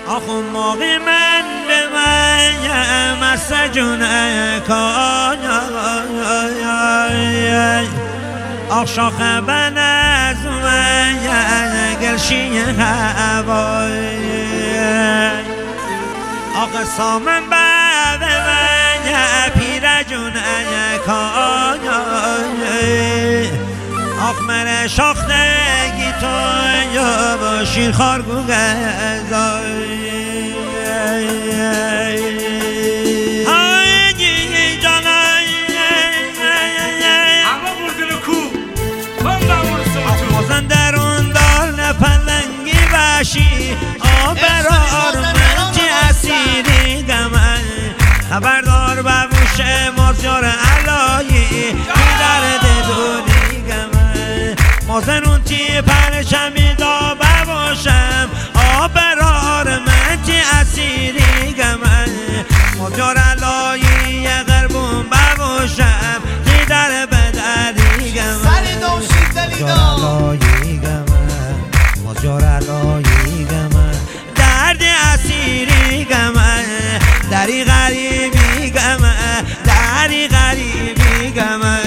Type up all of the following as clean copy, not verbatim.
آخون موقع من به من مسجونه کن آخ شاخ بن از من گلشی هوای آخ سامن به من پیر جونه کن آخ من شاختگی تو یا باشی خارگو گذای آبرار من چی اسیری گمن خبردار ببوش مازیار علایی درد دونی گمن مازنون چی پرشمی دا بباشم آبرار من چی اسیری گمن مازیار علایی غربون بباشم چی در بدری گمن مازیار علایی گمن مازیار علایی گمن درد اسیری گمن دری غریبی گمن دری غریبی گمن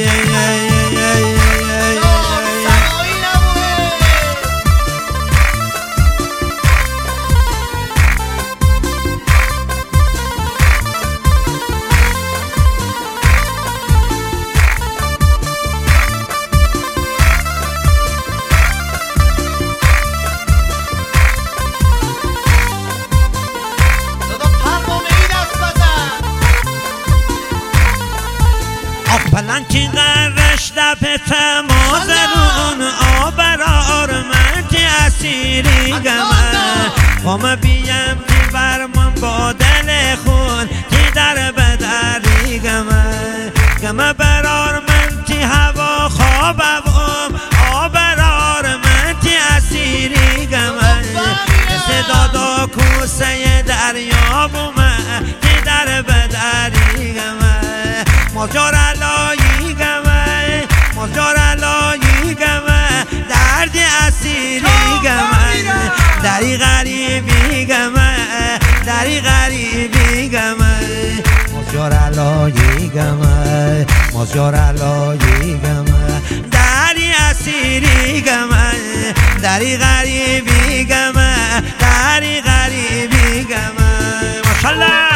پلنگی غرش دپت مازرون آبرار من تی اسیری گمن قام بیم تی برمان با دل خون تی در بدری گمن گمه برار من تی هوا خوابم آبرار من تی اسیری گمن صدا کوسه دریا بومه تی در بدری گمن مازیار علایی گمه مازیار علایی گمه درد اسیری گمه دری غریبی گمه دری غریبی گمه مازیار علایی گمه مازیار علایی گمه دری اسیری گمه دری غریبی گمه دری غریبی گمه ماشاءالله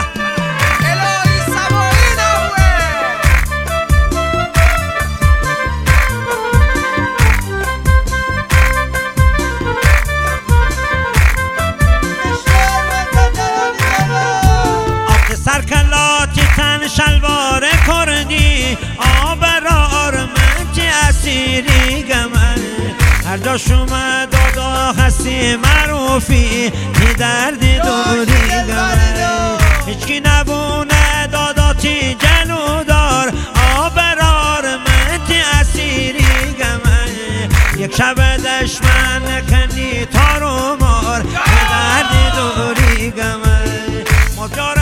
شلوار کردی آبرار من چی اسیری گمن هر جا شما دادا هستی معروفی تی دردی دوری گمن هیچکی نبونه دادا تی جلودار آبرار من تی اسیری گمن یک شب دشمن نکنی تارو مار تی دردی دوری گمن مازیار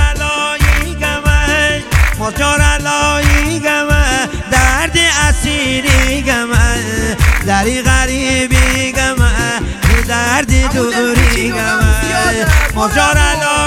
مازیار علایی گمه درد اسیری گمه دری غریبی گمه درد دوری گمه مازیار علایی